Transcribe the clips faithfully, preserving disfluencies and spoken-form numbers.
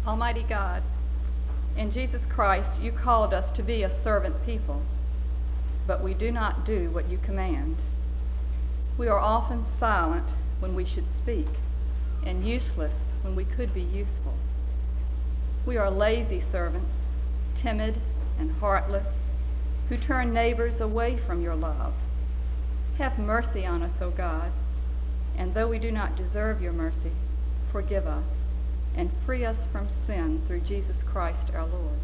Almighty God, in Jesus Christ you called us to be a servant people, but we do not do what you command. We are often silent when we should speak, and useless when we could be useful. We are lazy servants, timid and heartless, who turn neighbors away from your love. Have mercy on us, O God, and though we do not deserve your mercy, forgive us and free us from sin through Jesus Christ our Lord.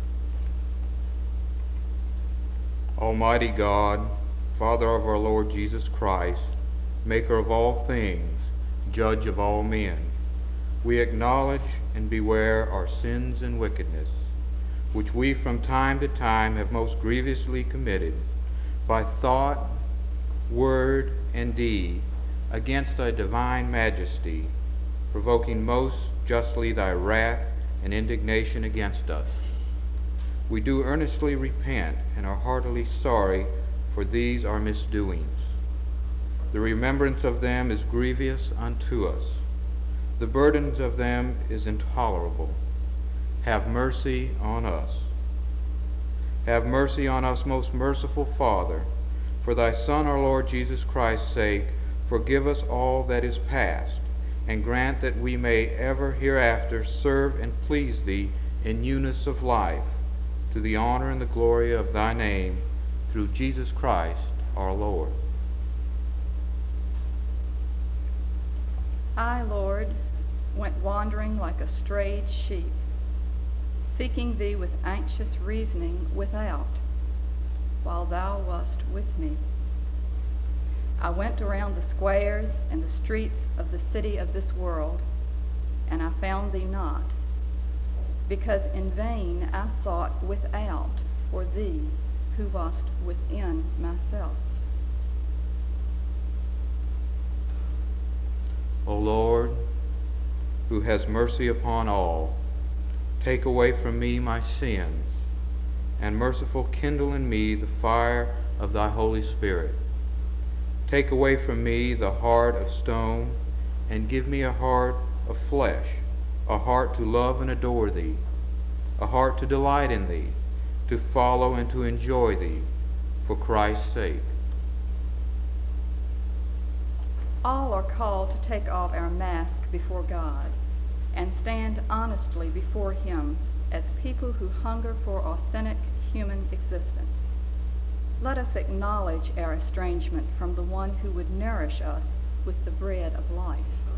Almighty God, Father of our Lord Jesus Christ, maker of all things, judge of all men, we acknowledge and beware our sins and wickedness, which we from time to time have most grievously committed, by thought, word, and deed, against thy divine majesty, provoking most justly thy wrath and indignation against us. We do earnestly repent and are heartily sorry for these our misdoings. The remembrance of them is grievous unto us. The burdens of them is intolerable. Have mercy on us. Have mercy on us, most merciful Father. For thy Son, our Lord Jesus Christ's sake, forgive us all that is past, and grant that we may ever hereafter serve and please thee in newness of life, to the honor and the glory of thy name, through Jesus Christ our Lord. I, Lord, went wandering like a strayed sheep, seeking thee with anxious reasoning without, while thou wast with me. I went around the squares and the streets of the city of this world, and I found thee not, because in vain I sought without for thee who wast within myself. O Lord, who has mercy upon all, take away from me my sins, and merciful kindle in me the fire of thy Holy Spirit. Take away from me the heart of stone, and give me a heart of flesh, a heart to love and adore thee, a heart to delight in thee, to follow and to enjoy thee, for Christ's sake. All are called to take off our mask before God and stand honestly before him as people who hunger for authentic human existence. Let us acknowledge our estrangement from the one who would nourish us with the bread of life.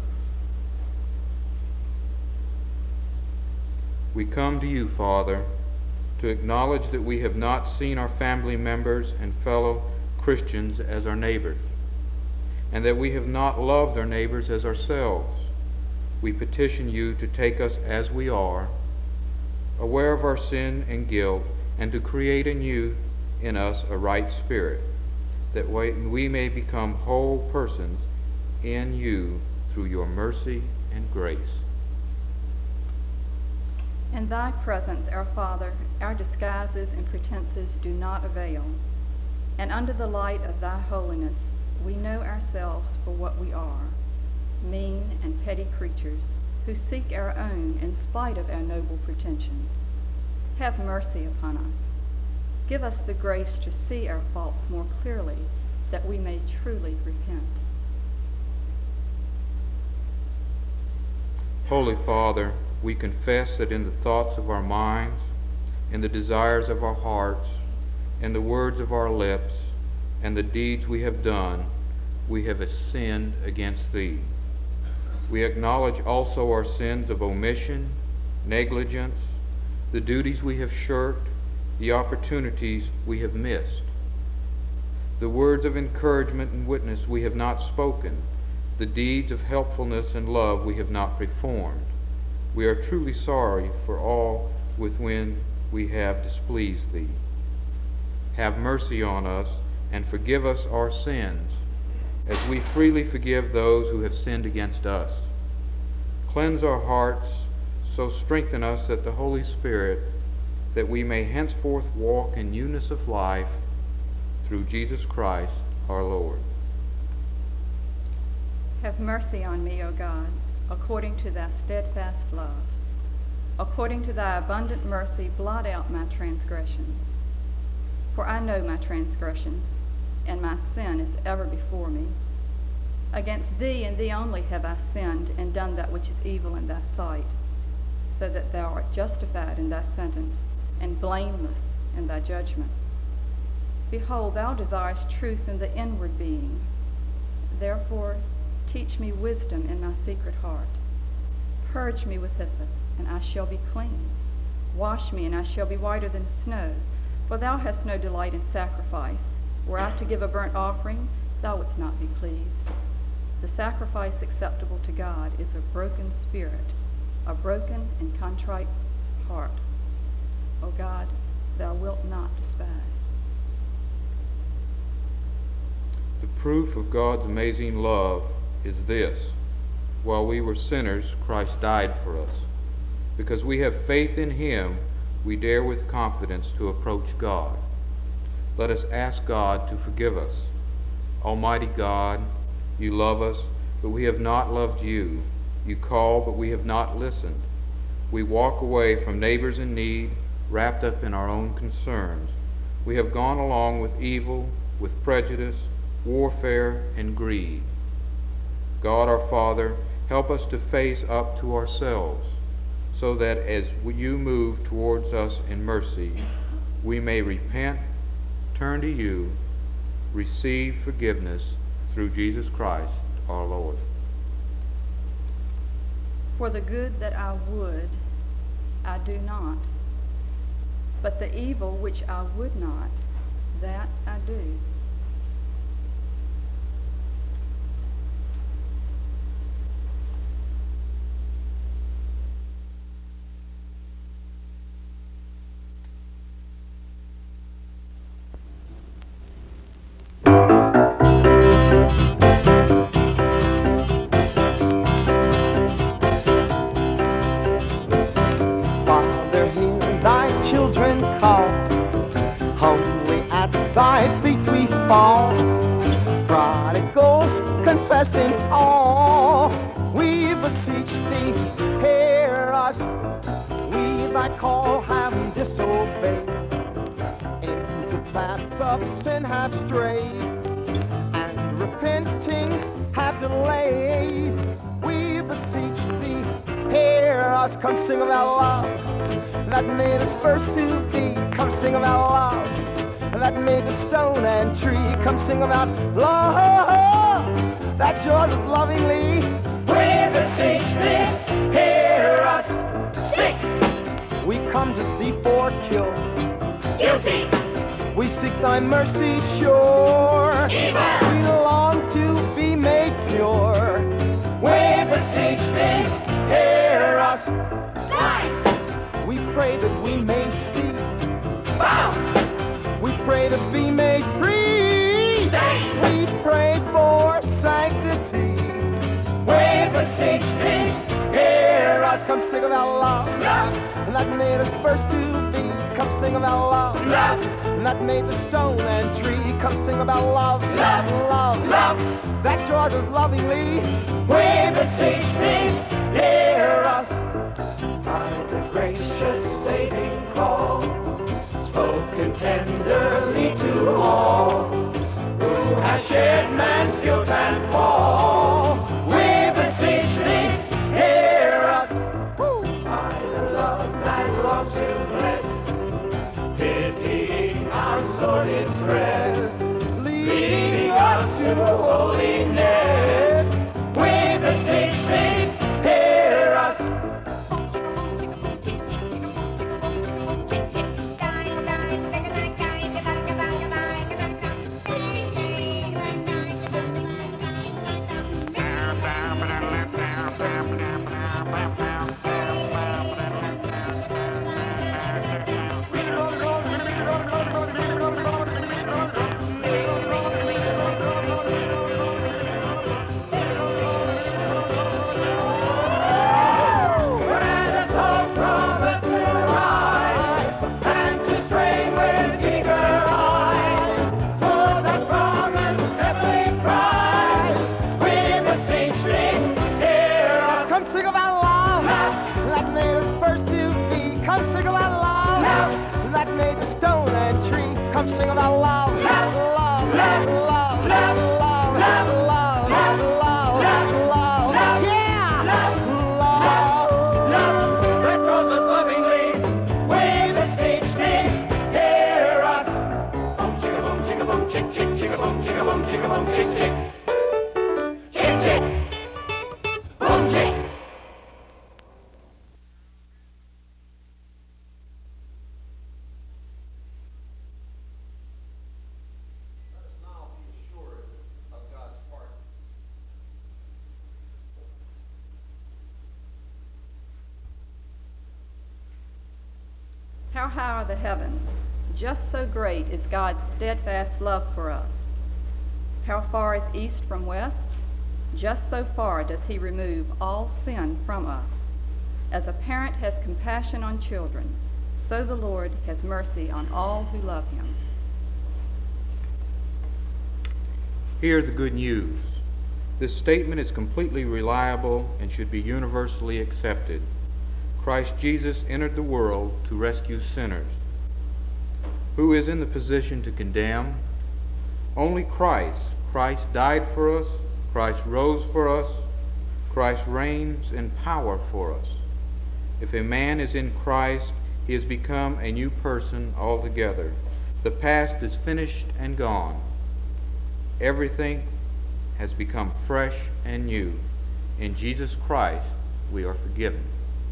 We come to you, Father, to acknowledge that we have not seen our family members and fellow Christians as our neighbors, and that we have not loved our neighbors as ourselves. We petition you to take us as we are, aware of our sin and guilt, and to create in you in us a right spirit, that we may become whole persons in you through your mercy and grace. In thy presence, our Father, our disguises and pretenses do not avail, and under the light of thy holiness we know ourselves for what we are, mean and petty creatures who seek our own in spite of our noble pretensions. Have mercy upon us. Give us the grace to see our faults more clearly, that we may truly repent. Holy Father, we confess that in the thoughts of our minds, in the desires of our hearts, in the words of our lips, and the deeds we have done, we have sinned against thee. We acknowledge also our sins of omission, negligence, the duties we have shirked, the opportunities we have missed, the words of encouragement and witness we have not spoken, the deeds of helpfulness and love we have not performed. We are truly sorry for all with when we have displeased thee. Have mercy on us and forgive us our sins, as we freely forgive those who have sinned against us. Cleanse our hearts, so strengthen us that the Holy Spirit, that we may henceforth walk in newness of life, through Jesus Christ our Lord. Have mercy on me, O God, according to thy steadfast love. according to thy abundant mercy, blot out my transgressions. For I know my transgressions, and my sin is ever before me. Against thee and thee only have I sinned, and done that which is evil in thy sight, so that thou art justified in thy sentence, and blameless in thy judgment. Behold, thou desirest truth in the inward being. Therefore, teach me wisdom in my secret heart. Purge me with hyssop, and I shall be clean. Wash me, and I shall be whiter than snow. For thou hast no delight in sacrifice. Were I to give a burnt offering, thou wouldst not be pleased. The sacrifice acceptable to God is a broken spirit, a broken and contrite heart. O God, thou wilt not despise. The proof of God's amazing love is this: while we were sinners, Christ died for us. Because we have faith in him, we dare with confidence to approach God. Let us ask God to forgive us. Almighty God, you love us, but we have not loved you. You call, but we have not listened. We walk away from neighbors in need, wrapped up in our own concerns. We have gone along with evil, with prejudice, warfare, and greed. God our Father, help us to face up to ourselves, so that as you move towards us in mercy, we may repent, turn to you, receive forgiveness through Jesus Christ our Lord. For the good that I would, I do not, but the evil which I would not, that I do. Thy feet we fall, prodigals confessing all. We beseech thee, hear us. We thy call have disobeyed, into paths of sin have strayed, and repenting have delayed. We beseech thee, hear us. Come sing of thy love that made us first to be. Come sing of thy love that made the stone and tree. Come sing about love that joins us lovingly. We beseech thee, hear us. Sick, we come to thee for kill. Guilty, we seek thy mercy sure. Evil, we long to be made pure. We beseech thee, hear us. Light, we pray that we may see. Bound, we pray to be made free. Stay. We pray for sanctity. We beseech thee, hear us. Come sing about love, love, that made us first to be. Come sing about love, love, that made the stone and tree. Come sing about love, love, love, love, that draws us lovingly. We beseech thee, hear us. By the gracious saving call, spoken tenderly to all who has shared man's guilt and fall. We beseech thee, hear us. By the love that longs to bless, pitying our sordid stress, leading us to holiness. We beseech thee, hear us. How high are the heavens? Just so great is God's steadfast love for us. How far is east from west? Just so far does he remove all sin from us. As a parent has compassion on children, so the Lord has mercy on all who love him. Hear the good news. This statement is completely reliable and should be universally accepted. Christ Jesus entered the world to rescue sinners. Who is in the position to condemn? Only Christ. Christ died for us. Christ rose for us. Christ reigns in power for us. If a man is in Christ, he has become a new person altogether. The past is finished and gone. Everything has become fresh and new. In Jesus Christ, we are forgiven.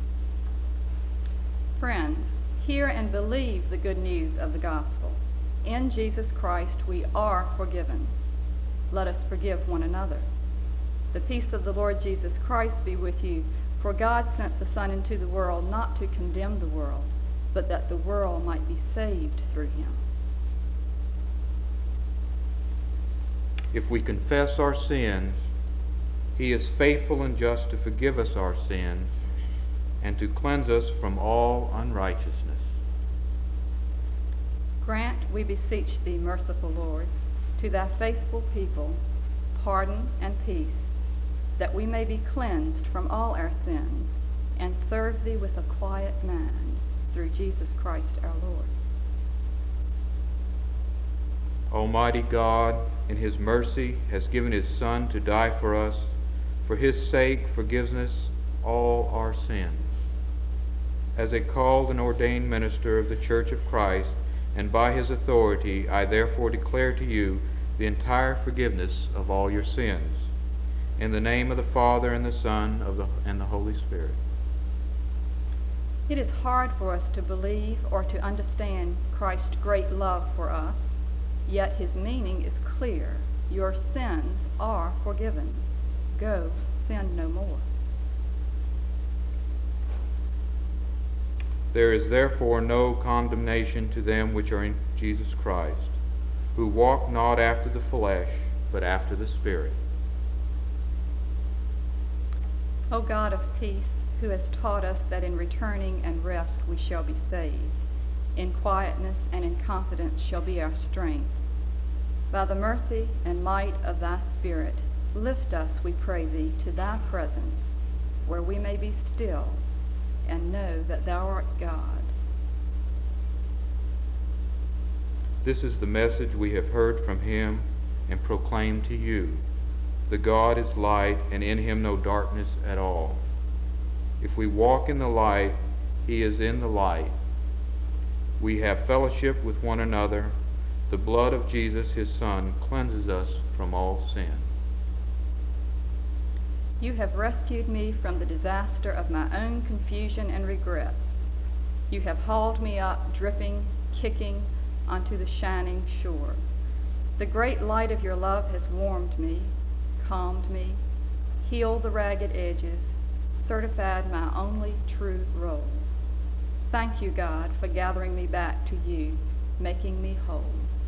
Friends, hear and believe the good news of the gospel. In Jesus Christ, we are forgiven. Let us forgive one another. The peace of the Lord Jesus Christ be with you. For God sent the Son into the world not to condemn the world, but that the world might be saved through him. If we confess our sins, he is faithful and just to forgive us our sins and to cleanse us from all unrighteousness. Grant, we beseech thee, merciful Lord, to thy faithful people pardon and peace, that we may be cleansed from all our sins and serve thee with a quiet mind, through Jesus Christ our Lord. Almighty God, in his mercy, has given his Son to die for us. For his sake forgives us all our sins. As a called and ordained minister of the Church of Christ, and by his authority, I therefore declare to you the entire forgiveness of all your sins. In the name of the Father, and the Son, of the, and the Holy Spirit. It is hard for us to believe or to understand Christ's great love for us, yet his meaning is clear. Your sins are forgiven. Go, sin no more. There is therefore no condemnation to them which are in Jesus Christ, who walk not after the flesh, but after the Spirit. O God of peace, who has taught us that in returning and rest we shall be saved, in quietness and in confidence shall be our strength. By the mercy and might of thy Spirit, lift us, we pray thee, to thy presence, where we may be still and know that thou art God. This is the message we have heard from him and proclaim to you. The God is light, and in him no darkness at all. If we walk in the light, he is in the light. We have fellowship with one another. The blood of Jesus, his Son, cleanses us from all sin. You have rescued me from the disaster of my own confusion and regrets. You have hauled me up, dripping, kicking, onto the shining shore. The great light of your love has warmed me, calmed me, healed the ragged edges, certified my only true role. Thank you, God, for gathering me back to you, making me whole.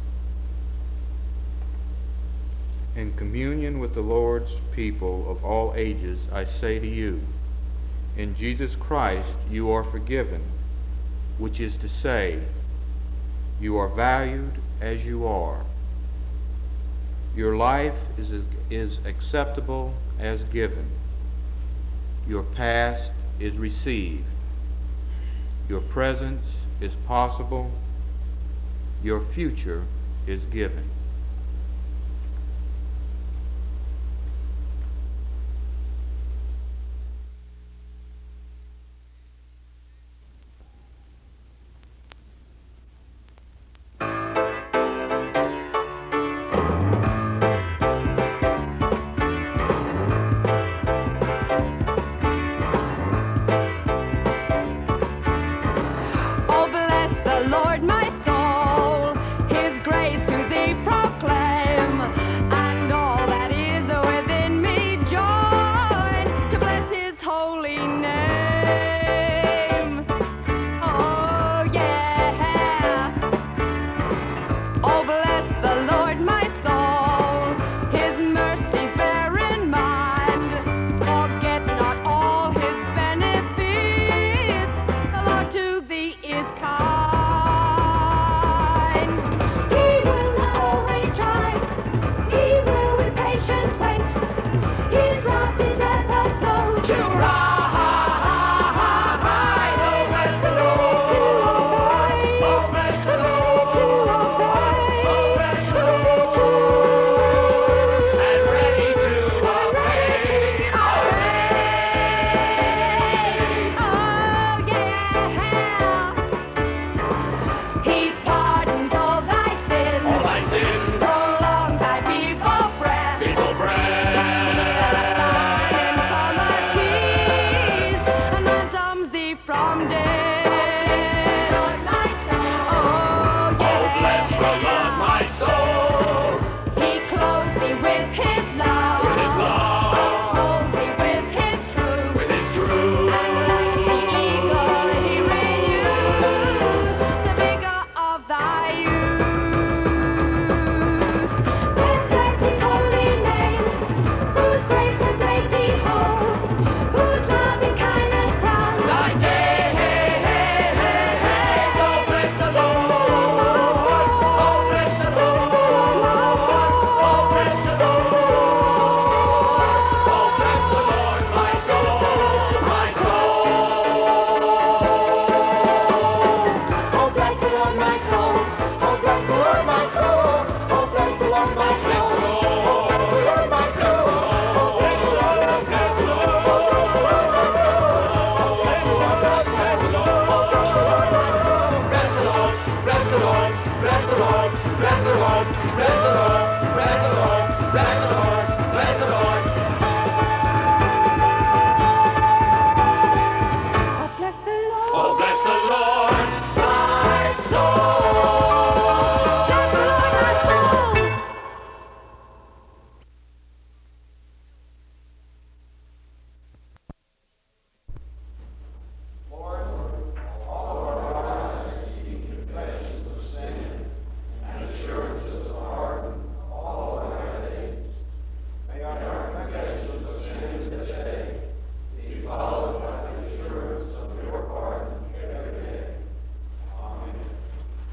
In communion with the Lord's people of all ages, I say to you, in Jesus Christ you are forgiven, which is to say, you are valued as you are. Your life is, is acceptable as given. Your past is received. Your presence is possible. Your future is given.